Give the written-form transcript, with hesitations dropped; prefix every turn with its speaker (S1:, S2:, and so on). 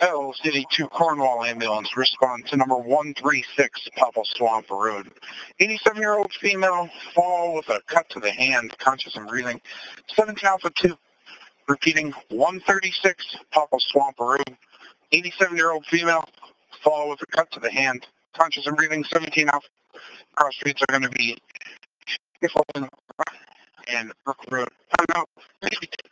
S1: L City 2 Cornwall ambulance, respond to number 136 Popple Swamp Road. 87-year-old female, fall with a cut to the hand, conscious and breathing. 17 Alpha 2, repeating 136 Popple Swamp Road. 87-year-old female, fall with a cut to the hand, conscious and breathing. 17 Alpha. Cross streets are going to be and Brook Road.